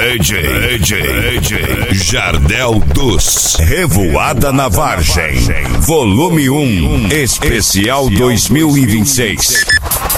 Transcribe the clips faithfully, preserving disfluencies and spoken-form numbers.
D J, D J, D J Jardel dos Revoada na Vargem, volume um, especial dois mil e vinte e seis.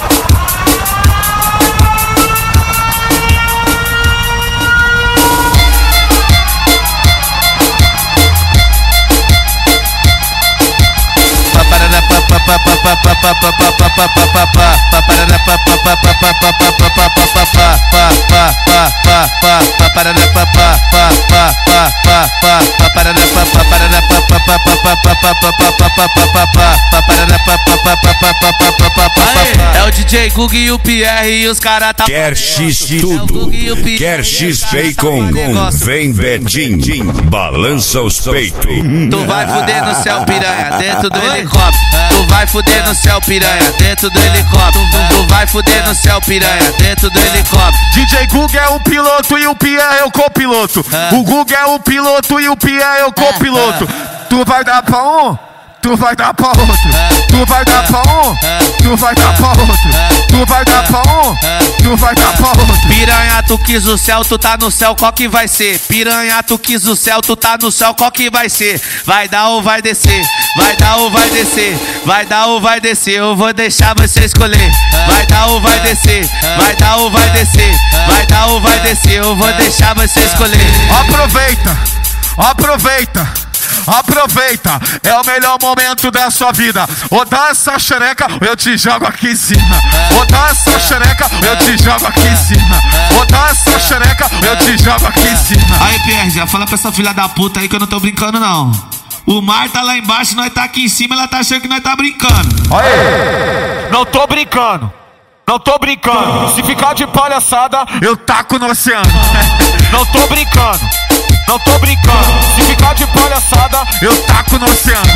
É o D J Gug e o Pierre e os caras tá. Quer X tudo, quer X bacon, vem Betim, balança os peitos. Tu vai fuder no céu, piranha, dentro do helicóptero. Tu vai fuder no céu, piranha, dentro do helicóptero. Tu vai fuder no céu, piranha, dentro do helicóptero. D J Gug é o piloto e o Pierre é o copiloto. O Gug é o piloto e o Pierre é o copiloto. Tu vai dar pra um, tu vai dar pra outro. Tu vai dar pra um, tu vai dar pra outro. Tu vai dar pra um, tu vai dar pra outro. Piranha, tu quis o céu, tu tá no céu, qual que vai ser? Piranha, tu quis o céu, tu tá no céu, qual que vai ser? Vai dar ou vai descer? Vai dar ou vai descer? Vai dar ou vai descer? Eu vou deixar você escolher. Vai dar ou vai descer? Vai dar ou vai descer? Vai dar ou vai descer? Eu vou deixar você escolher. Aproveita, aproveita. Aproveita, é o melhor momento da sua vida. Ou dá essa xereca, ou eu te jogo aqui em cima. Ou dá essa xereca, ou eu te jogo aqui em cima. Ou dá essa xereca, ou eu te jogo aqui em cima. Aí, Pierre, já fala pra essa filha da puta aí que eu não tô brincando, não. O mar tá lá embaixo, nós tá aqui em cima, ela tá achando que nós tá brincando. Aí, não tô brincando, não tô brincando. Se ficar de palhaçada, eu taco no oceano. Não tô brincando, não tô brincando. Se ficar de palhaçada, eu taco no oceano.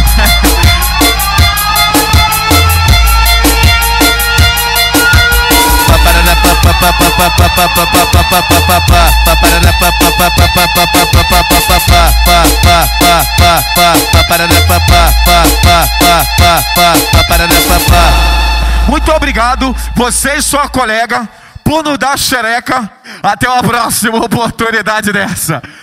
Muito obrigado, você e sua colega, por nos dar xereca. Até uma próxima oportunidade dessa.